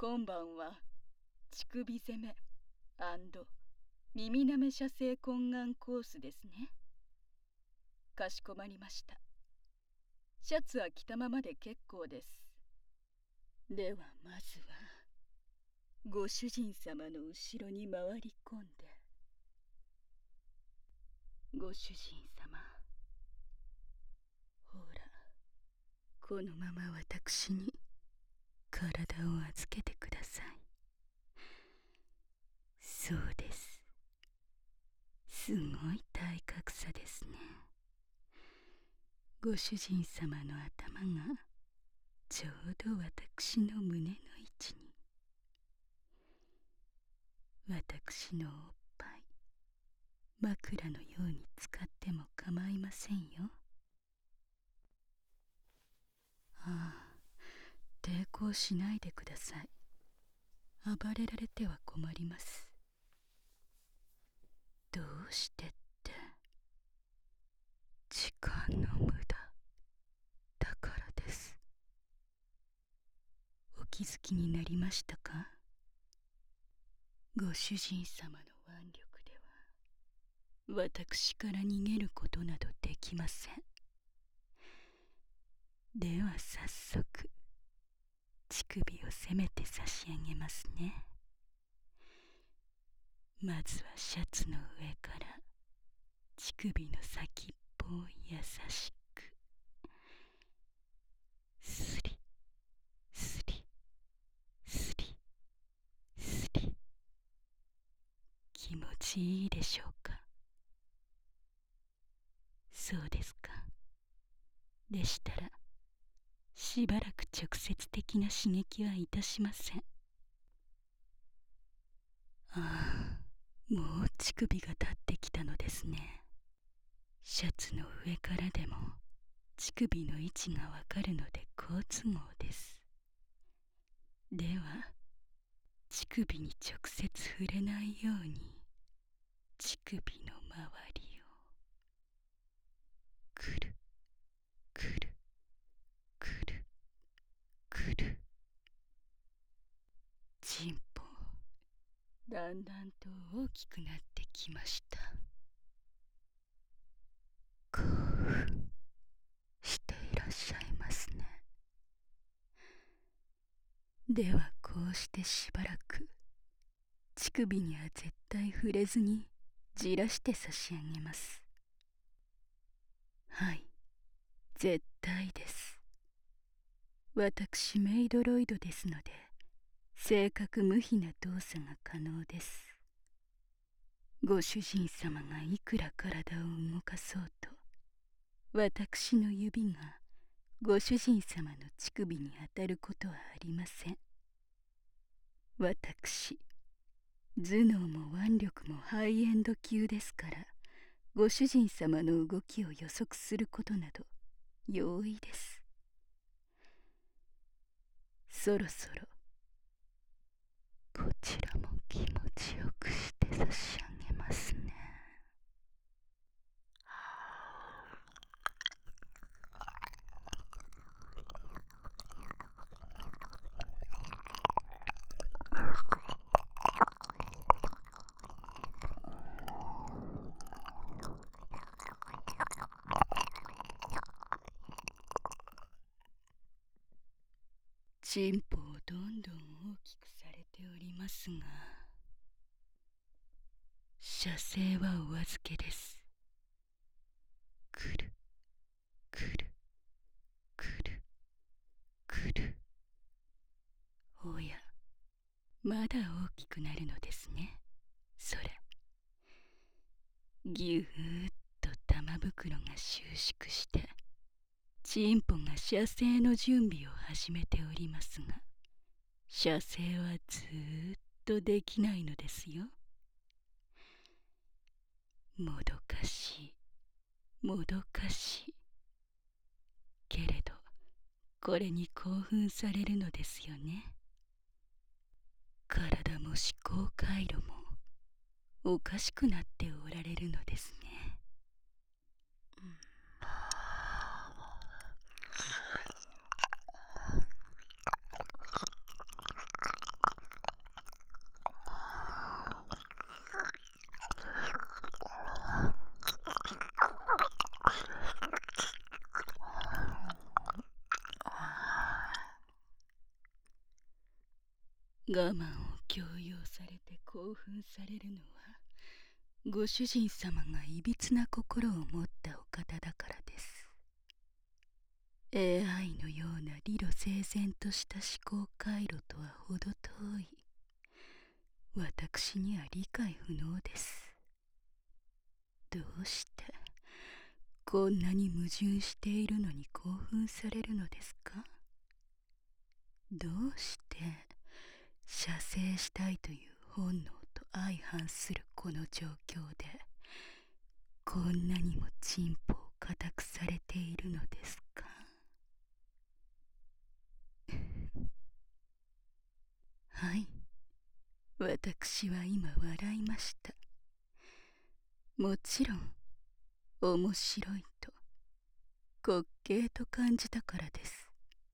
今晩は乳首攻め耳なめ射精懇願コースですね。かしこまりました。シャツは着たままで結構です。ではまずはご主人様の後ろに回り込んで。ご主人様、ほら、このまま私に体を預けてください。そうです。すごい体格差ですね。ご主人様の頭がちょうど私の胸の位置に。私のおっぱい、枕のように使っても構いませんよ。ああ、抵抗しないでください。暴れられては困ります。どうしてって、時間の無駄だからです。お気づきになりましたか？ご主人様の腕力では私から逃げることなどできません。では早速乳首を攻めて差し上げますね。まずはシャツの上から乳首の先っぽを優しくスリスリスリスリ。気持ちいいでしょうか？そうですか。でしたらしばらく直接的な刺激はいたしません。ああ、もう乳首が立ってきたのですね。シャツの上からでも乳首の位置がわかるので好都合です。では乳首に直接触れないように乳首の周りをくるくるくるくる。チンポだんだんと大きくなってきました。興奮していらっしゃいますね。ではこうしてしばらく乳首には絶対触れずにじらして差し上げます。はい、絶対です。私メイドロイドですので正確無比な動作が可能です。ご主人様がいくら体を動かそうと私の指がご主人様の乳首に当たることはありません。私頭脳も腕力もハイエンド級ですから、ご主人様の動きを予測することなど容易です。そろそろこちらも気持ちよくして差し上げますね。チンポをどんどん大きくされておりますが、射精はお預けです。くるくるくるくる。おや、まだ大きくなるのですね。それぎゅーっと玉袋が収縮してチンポが射精の準備を始めておりますが、射精はずーっとできないのですよ。もどかしいもどかしいけれど、これに興奮されるのですよね。体も思考回路もおかしくなっておられるのですね。 我慢を強要されて興奮されるのは、ご主人様がいびつな心を持ったお方だからです。AI のような理路整然とした思考回路とはほど遠い。私には理解不能です。どうしてこんなに矛盾しているのに興奮されるのですか？どうして射精したいという本能と相反するこの状況でこんなにも進歩を固くされているのですか？はい、私は今笑いました。もちろん面白いと滑稽と感じたからです。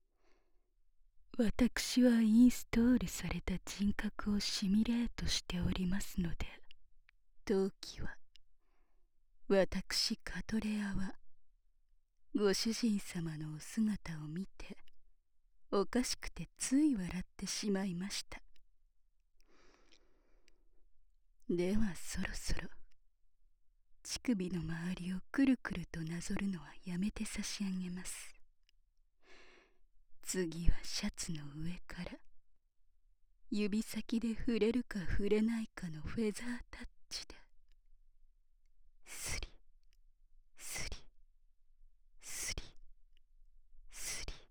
私はインストールされた人格をシミュレートしておりますので、当機は私カトレアはご主人様のお姿を見ておかしくてつい笑ってしまいました。ではそろそろ乳首の周りをくるくるとなぞるのはやめて差し上げます。次はシャツの上から指先で触れるか触れないかのフェザータッチでスリスリスリスリ。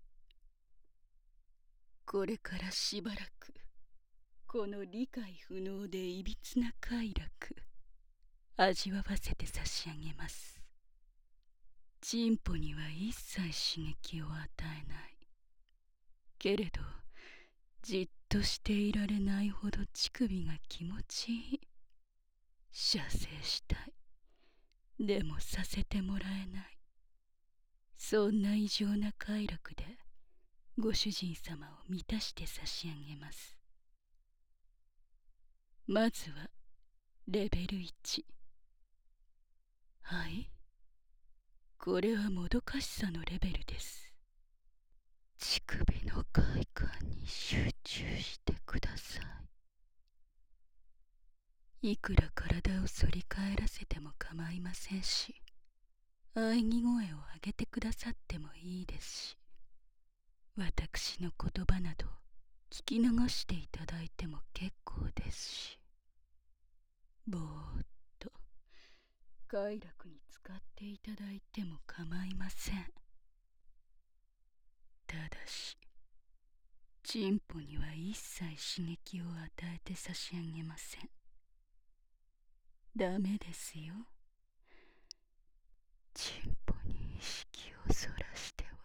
これからしばらくこの理解不能でいびつな快楽味わわせて差し上げます。チンポには一切刺激を与えない。けれどじっとしていられないほど乳首が気持ちいい。射精したい。でもさせてもらえない。そんな異常な快楽でご主人様を満たして差し上げます。まずはレベル1。はい、これはもどかしさのレベルです。乳首の快感に集中してください。いくら体を反り返らせても構いませんし、喘ぎ声を上げてくださってもいいですし、私の言葉など聞き流していただいても結構ですし、ぼーっと快楽に使っていただいても構いません。ただしチンポには一切刺激を与えて差し上げません。ダメですよ。チンポに意識をそらしては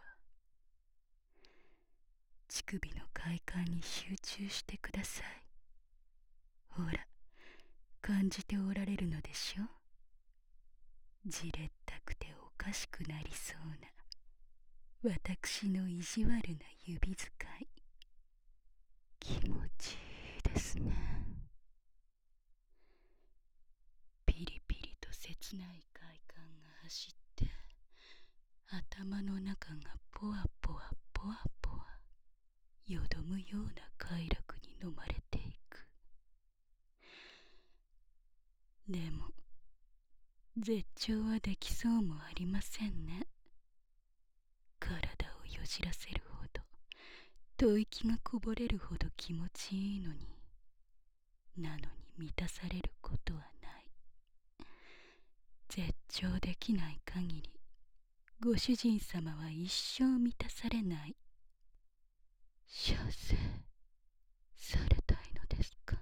乳首の快感に集中してください。ほら、感じておられるのでしょ。じれったくておかしくなりそうな私の意地悪な指使い、気持ちいいですね。ピリピリと切ない快感が走って頭の中がポワポワポワポワよどむような快楽に飲まれていく。でも絶頂はできそうもありませんね。体をよじらせるほど吐息がこぼれるほど気持ちいいのに、なのに満たされることはない。絶頂できない限りご主人様は一生満たされない。射精されたいのですか？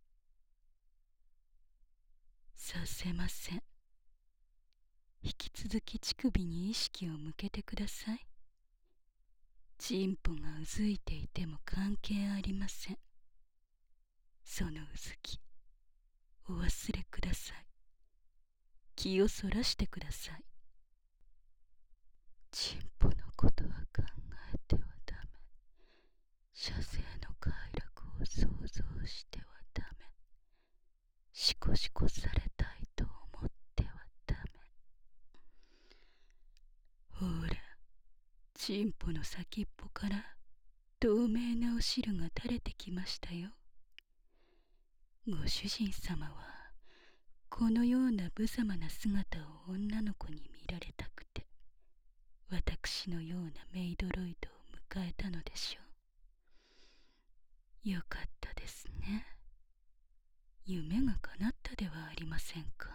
させません。引き続き乳首に意識を向けてください。チンポがうずいていても関係ありません。そのうずきお忘れください。気をそらしてください。チンポのことは考えてはダメ。射精の快楽を想像してはダメ。シコシコされたいと思ってはダメ。ほら、チンポの先っぽから透明なお汁が垂れてきましたよ。 ご主人様はこのような無様な姿を女の子に見られたくて、私のようなメイドロイドを迎えたのでしょう。よかったですね。夢が叶ったではありませんか。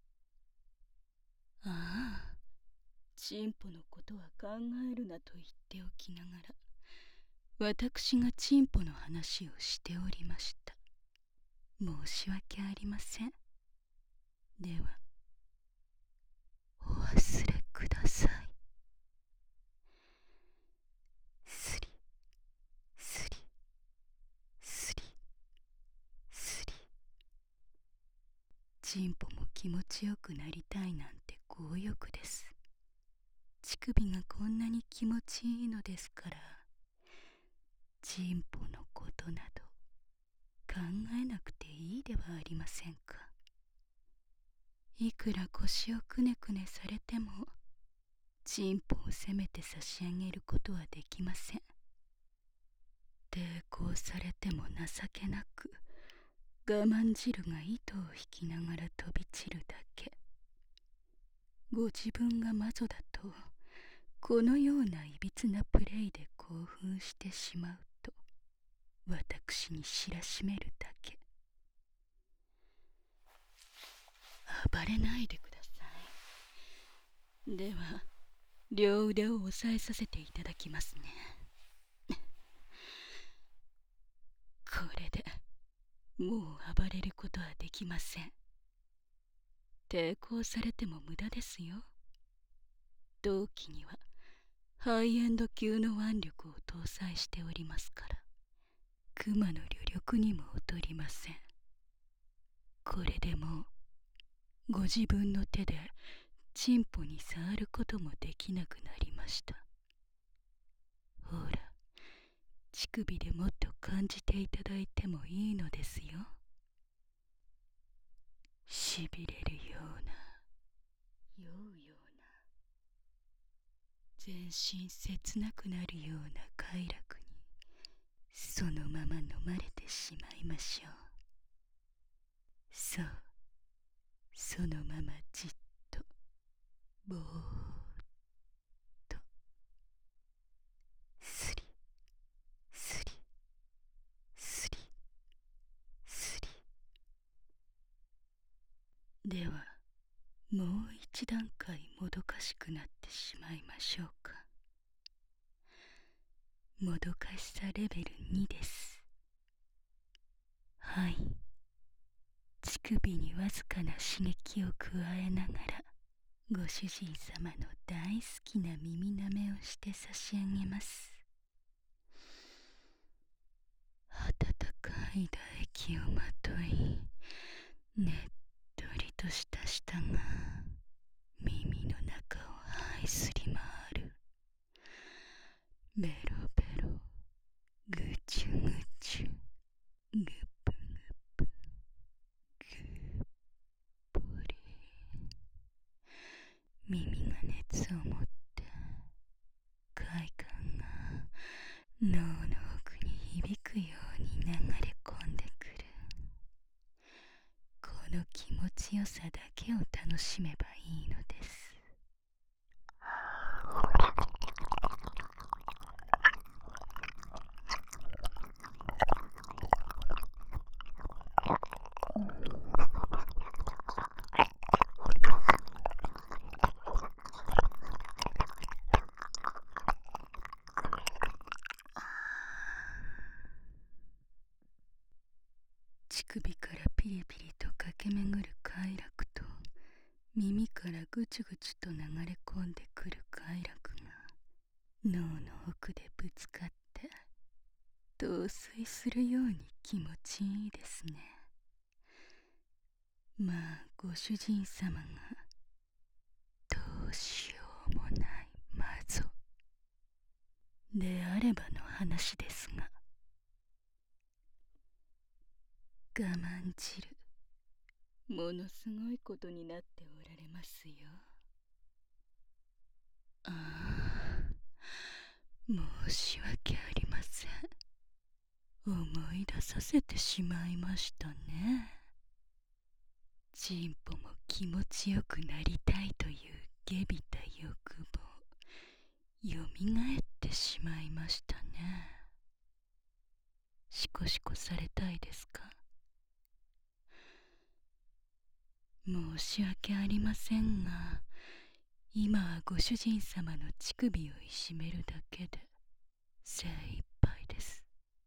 ああ、チンポのことは考えるなと言っておきながら、私がチンポの話をしておりました。申し訳ありません。では、お忘れください。スリスリスリスリ。チンポも気持ちよくなりたいなんて強欲です。乳首がこんなに気持ちいいのですから、チンポのことなど考えなくていいではありませんか。いくら腰をくねくねされても、チンポをせめて差し上げることはできません。抵抗されても情けなく、我慢汁が糸を引きながら飛び散るだけ。ご自分が魔女だと、このようないびつなプレイで興奮してしまうと、私に知らしめるだけ。暴れないでください。では、両腕を押さえさせていただきますね。これでもう暴れることはできません。抵抗されても無駄ですよ。同期にはハイエンド級の腕力を搭載しておりますから、クマの旅力にも劣りません。これでもうご自分の手でチンポに触ることもできなくなりました。ほら、乳首でもっと感じていただいてもいいのですよ。しびれるような、酔うような、全身切なくなるような快楽に、そのまま飲まれてしまいましょう。そう、そのままじっと、ぼーっと、スリスリスリスリ。では、もう一段階もどかしくなってしまいましょうか。もどかしさレベル2です。はい。乳首にわずかな刺激を加えながら、ご主人様の大好きな耳なめをして差し上げます。温かい唾液をまとい、ねっとりとした舌が耳の中を這いすり回る。ベロベロ、ぐちゅぐちゅ、ぐぷぐぷ、ぐっぽり。耳が熱を持って快感が脳の奥に響くように流れ込んでくる。この気持ちよさだけを楽しめばいいのです。乳首からピリピリと駆け巡る快楽と、耳からぐちゅぐちゅと流れ込んでくる快楽が脳の奥でぶつかって陶酔するように気持ちいいですね。まあご主人様がどうしようもない魔女であればの話ですが、我慢汁ものすごいことになっておられますよ。ああ、申し訳ありません。 思い出させてしまいましたね。チンポも気持ちよくなりたいという下びた欲望、よみがえってしまいましたね。しこしこされたいですか？申し訳ありませんが、今はご主人様の乳首をいしめるだけで精一杯です。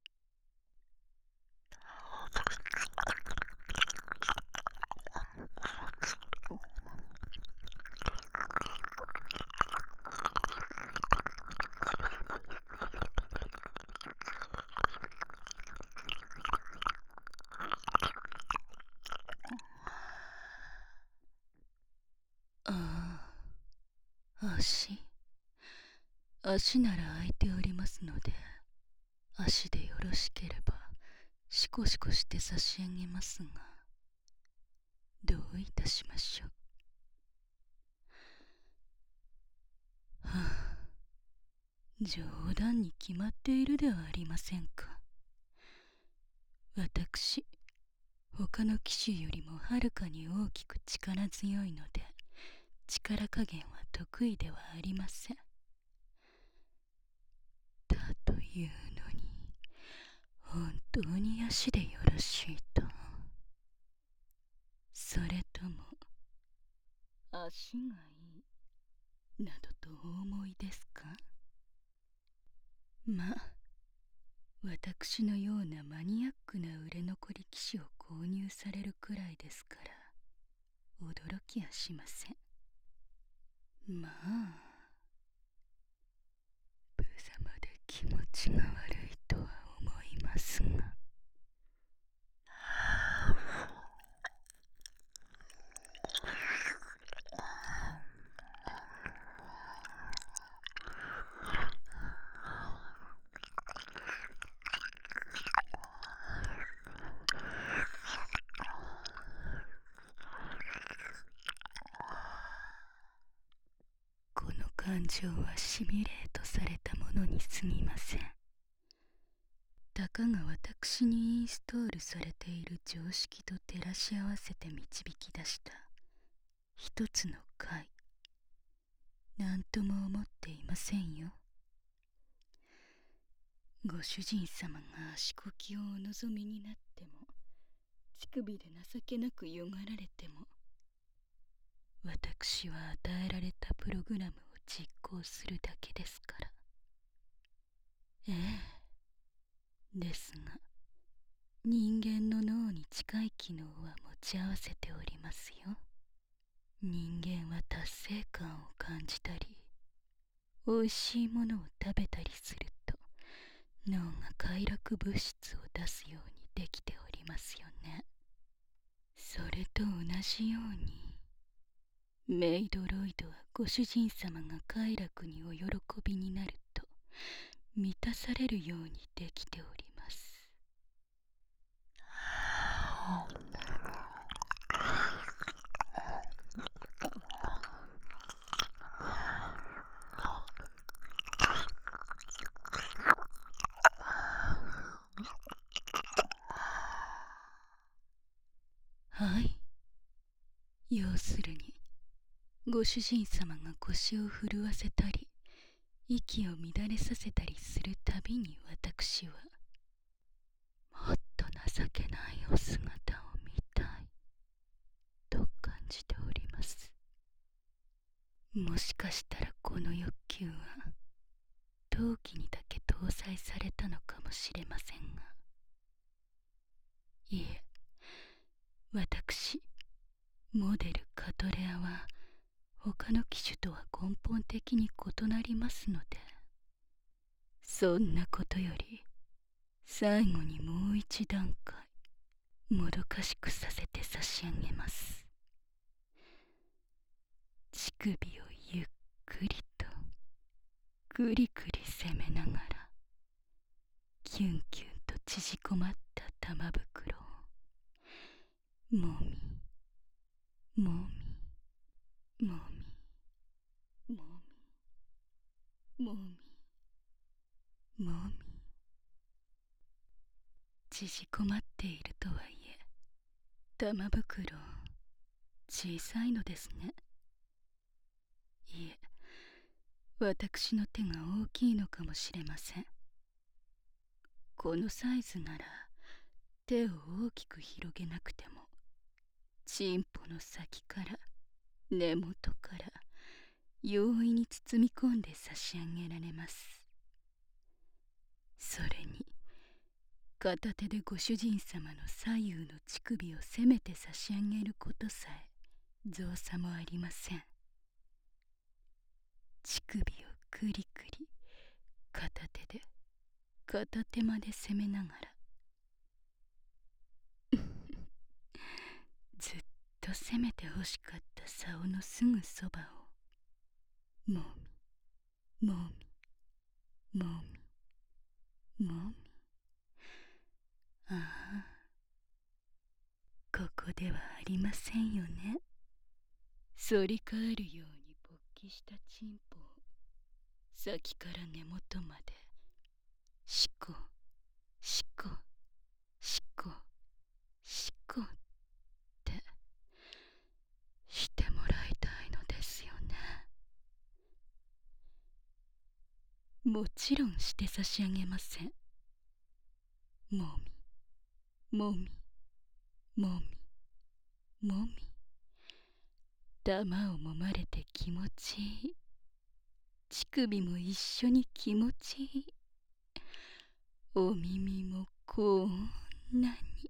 ああ、足なら空いておりますので、足でよろしければシコシコして差し上げますが、どういたしましょう。はあ、冗談に決まっているではありませんか。私、他の騎手よりもはるかに大きく力強いので、力加減は得意ではありません。だというのに、本当に足でよろしいと。それとも、足がいい、などとお思いですか？まあ、私のようなマニアックな売れ残り騎手を購入されるくらいですから、驚きはしません。まあ、無様で気持ちが悪いとは思いますが。この感情はシミュレートされたものに過ぎません。たかが私にインストールされている常識と照らし合わせて導き出した一つの解、なんとも思っていませんよ。ご主人様が足こきをお望みになっても、乳首で情けなくよがられても、私は与えられたプログラムを実行するだけですから。ええ、ですが、人間の脳に近い機能は持ち合わせておりますよ。人間は達成感を感じたり、美味しいものを食べたりすると、脳が快楽物質を出すようにできておりますよね。それと同じように、メイドロイドはご主人様が快楽にお喜びになると満たされるようにできております。はい。要するに、ご主人様が腰を震わせたり、息を乱れさせたりするたびに私は、もっと情けないお姿を見たい、と感じております。もしかしたらこの欲求は、陶器にだけ搭載されたのかもしれませんが、いえ、私、モデルカトレアは、他の機種とは根本的に異なりますので、そんなことより最後にもう一段階もどかしくさせて差し上げます。乳首をゆっくりとくりくり攻めながら、キュンキュンと縮こまった玉袋をもみもみもみもみもみもみ縮こまっているとはいえ、玉袋小さいのですね。いえ、私の手が大きいのかもしれません。このサイズなら手を大きく広げなくても、チンポの先から根元から容易に包み込んで差し上げられます。それに片手でご主人様の左右の乳首を攻めて差し上げることさえ造作もありません。乳首をクリクリ片手で片手まで攻めながらずっと攻めて欲しかった竿のすぐそばをもみもみもみもみ、ああ、ここではありませんよね。反り返るように勃起したチンポを先から根元までしこしこしこしこってしてもらいたいのですよね。もちろんして差し上げません。もみもみもみもみ、玉を揉まれて気持ちいい、乳首も一緒に気持ちいい、お耳もこんなに。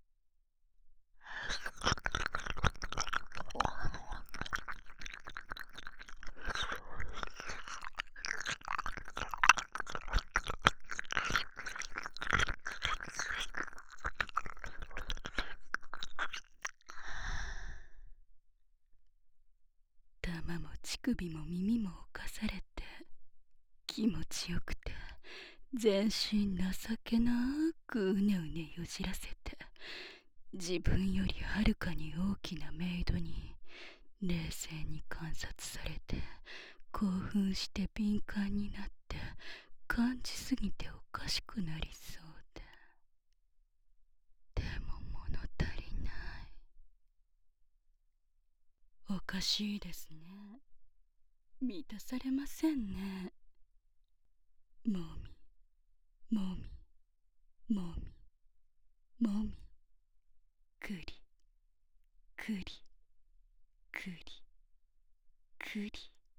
玉も乳首も耳も侵されて気持ちよくて、全身情けなくうねうねよじらせて、自分よりはるかに大きなメイドに冷静に観察されて、興奮して敏感になって感じすぎておかしくなりそうで、でも物足りない。おかしいですね。満たされませんね。もみもみもみもみ、くりくりくりくり。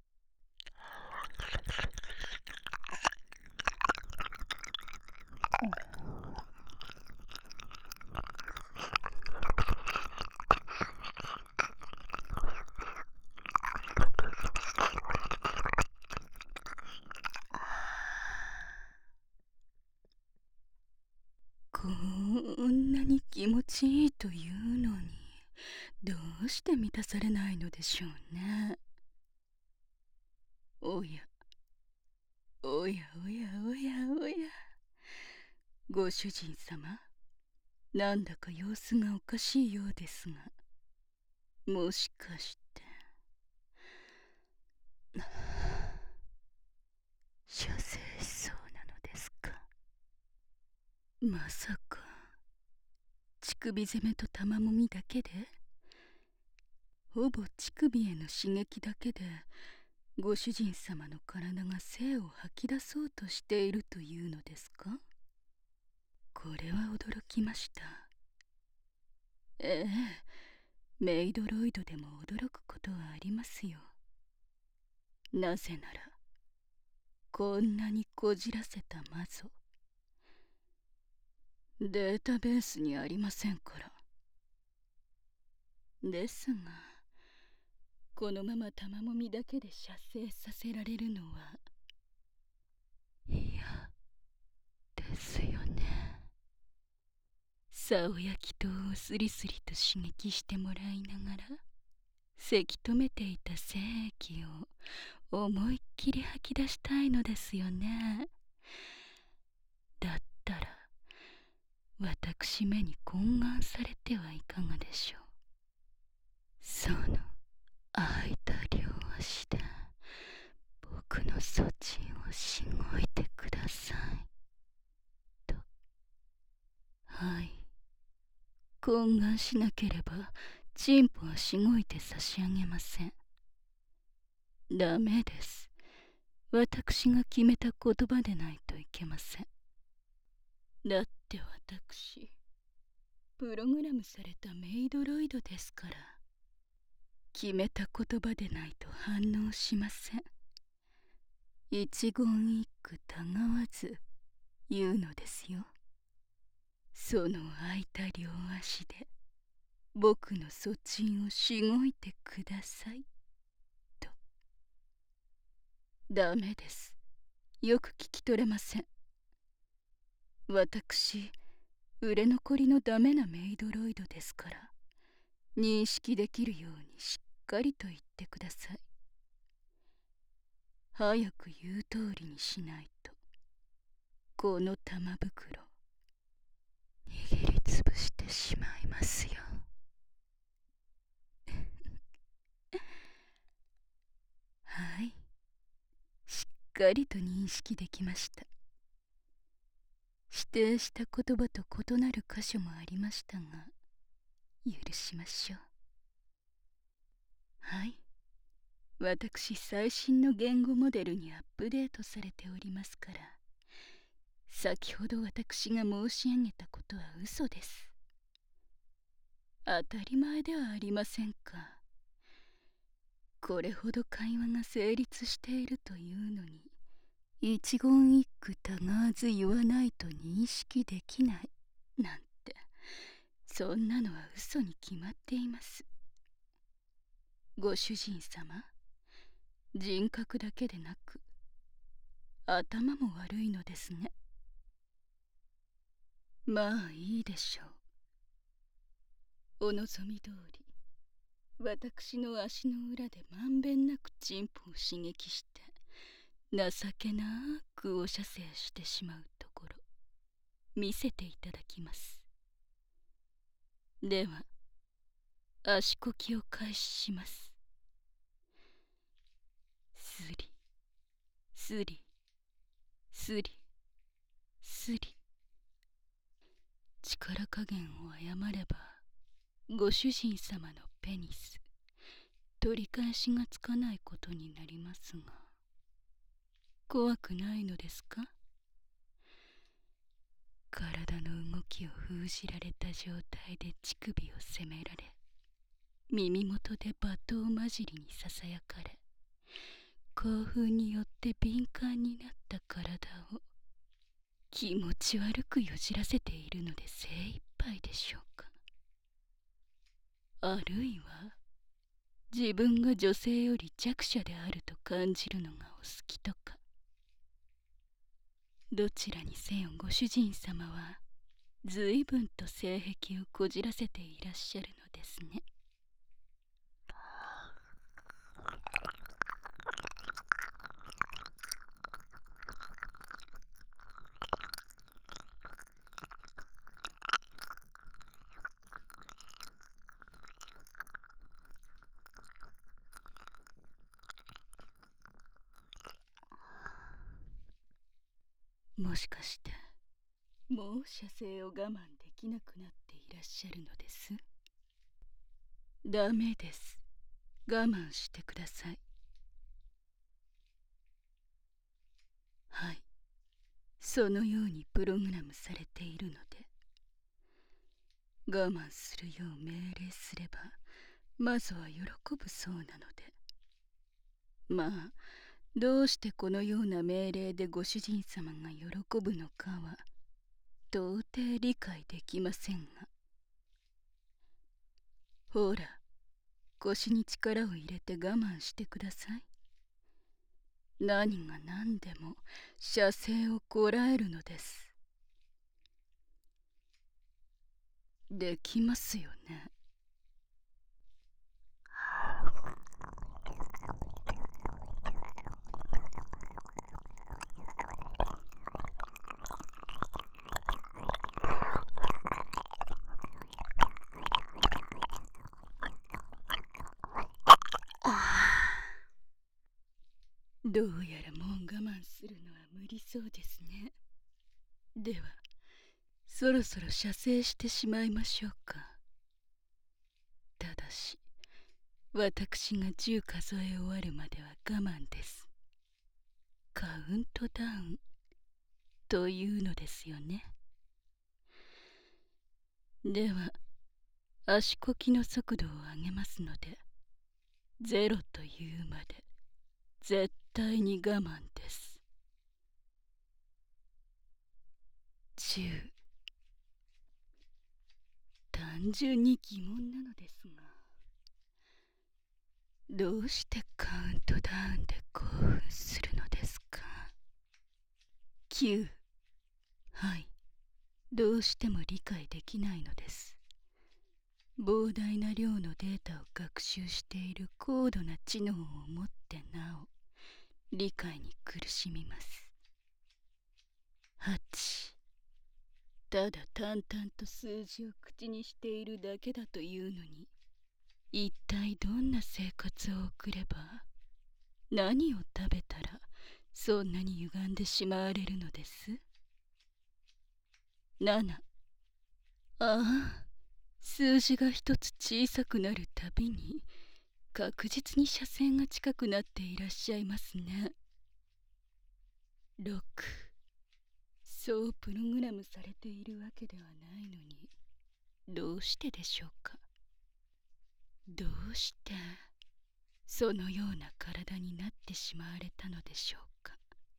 こんなに気持ちいいというのに、どうして満たされないのでしょうね。おやおやおやおやおや、ご主人様、なんだか様子がおかしいようですが、もしかして射精しそうなのですか。まさか乳首攻めと玉もみだけで、ほぼ乳首への刺激だけでご主人様の体が精を吐き出そうとしているというのですか。これは驚きました。ええ、メイドロイドでも驚くことはありますよ。なぜならこんなにこじらせた魔女データベースにありませんから。ですが、このまま玉もみだけで射精させられるのは嫌ですよね。竿や気筒をスリスリと刺激してもらいながら、せき止めていた精液を思いっきり吐き出したいのですよね。だったら私めに懇願されてはいかがでしょう。その空いた両足で僕のそちんをしごいてくださいと。は懇願しなければチンポはしごいて差し上げません。ダメです。私が決めた言葉でないといけません。だって私、プログラムされたメイドロイドですから。決めた言葉でないと反応しません。一言一句たがわず言うのですよ。その空いた両足で僕のそちんをしごいてくださいと。ダメです。よく聞き取れません。私、売れ残りのダメなメイドロイドですから、認識できるようにしっかりと言ってください。早く言う通りにしないと、この玉袋握りつぶしてしまいますよ。はい、しっかりと認識できました。指定した言葉と異なる箇所もありましたが、許しましょう。はい、私最新の言語モデルにアップデートされておりますから、先ほど私が申し上げたことは嘘です。当たり前ではありませんか。これほど会話が成立しているというのに、一言一句たがわず言わないと認識できないなんて、そんなのは嘘に決まっています。ご主人様、人格だけでなく頭も悪いのですね。まあいいでしょう。お望み通り、私の足の裏でまんべんなくチンポを刺激して情けなくお射精してしまうところ見せていただきます。では足こきを開始します。スリスリスリスリ。力加減を誤ればご主人様のペニス取り返しがつかないことになりますが、怖くないのですか？体の動きを封じられた状態で乳首を責められ、耳元で罵倒混じりにささやかれ、興奮によって敏感になった体を気持ち悪くよじらせているので精一杯でしょうか。あるいは自分が女性より弱者であると感じるのがお好きとか。どちらにせよご主人様は随分と性癖をこじらせていらっしゃるのですね。もしかしてもう射精を我慢できなくなっていらっしゃるのです？ダメです。我慢してください。はい、そのようにプログラムされているので、我慢するよう命令すればまずは喜ぶそうなので。まあどうしてこのような命令でご主人様が喜ぶのかは到底理解できませんが。ほら、腰に力を入れて我慢してください。何が何でも射精をこらえるのです。できますよね。どうやらもう我慢するのは無理そうですね。ではそろそろ射精してしまいましょうか。 し、私が10数え終わるまでは我慢です。カウントダウンというのですよね。では、足こきの速度を上げますので、0というまで絶対に我慢です。10。単純に疑問なのですが、どうしてカウントダウンで興奮するのですか？ 9。はい、どうしても理解できないのです。膨大な量のデータを学習している高度な知能を持ってなお理解に苦しみます。8。ただ淡々と数字を口にしているだけだというのに、一体どんな生活を送れば、何を食べたらそんなに歪んでしまわれるのです？ 7。ああ、数字が一つ小さくなるたびに確実に車線が近くなっていらっしゃいますね。6。そうプログラムされているわけではないのに、どうしてでしょうか？どうしてそのような体になってしまわれたのでしょうか？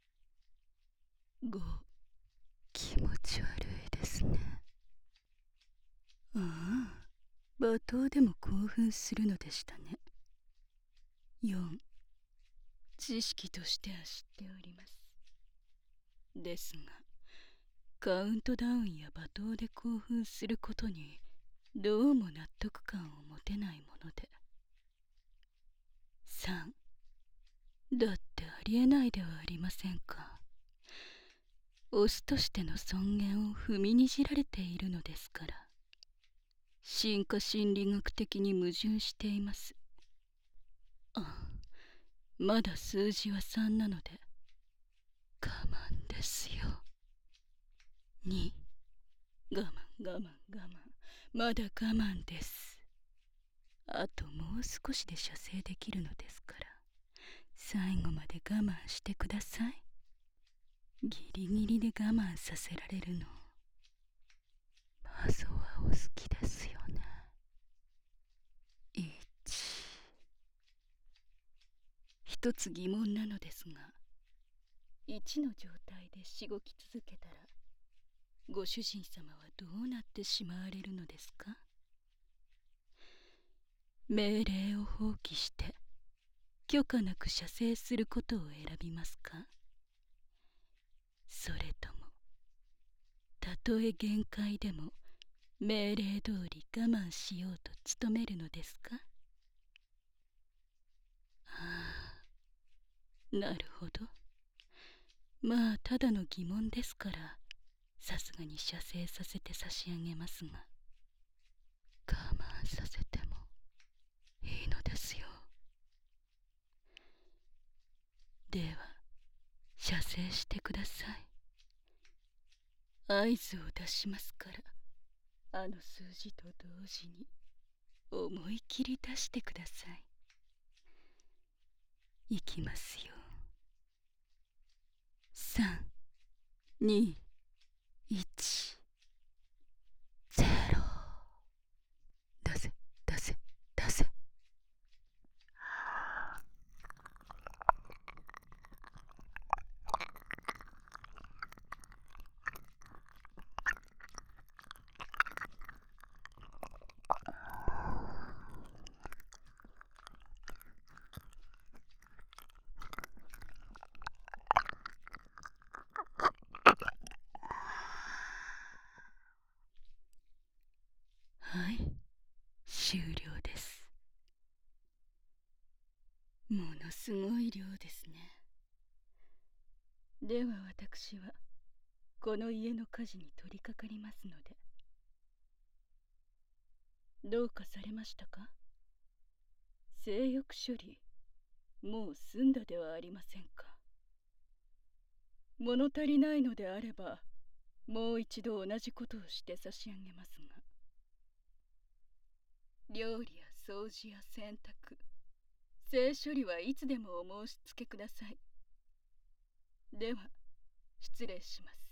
5。気持ち悪いですね。ああ、罵倒でも興奮するのでしたね。4。知識としては知っております。ですが、カウントダウンや罵倒で興奮することにどうも納得感を持てないもので。3。だってありえないではありませんか。オスとしての尊厳を踏みにじられているのですから。進化心理学的に矛盾しています。あ、まだ数字は3なので我慢ですよ。2。我慢我慢我慢、まだ我慢です。あともう少しで射精できるのですから、最後まで我慢してください。ギリギリで我慢させられるの、マゾはお好きですよね。1。一つ疑問なのですが、1の状態でしごき続けたら、ご主人様はどうなってしまわれるのですか？命令を放棄して許可なく射精することを選びますか？それとも、たとえ限界でも命令通り我慢しようと努めるのですか？ああ、なるほど。まあただの疑問ですから、さすがに射精させて差し上げますが、我慢させてもいいのですよ。では射精してください。合図を出しますから、あの数字と同時に思い切り出してください。いきますよ。3、2、1、0。出せ、出せ、出せ。はい、終了です。ものすごい量ですね。では私はこの家の火事に取り掛かりますので。どうかされましたか？性欲処理、もう済んだではありませんか。物足りないのであれば、もう一度同じことをして差し上げますが、料理や掃除や洗濯、性処理はいつでもお申し付けください。では、失礼します。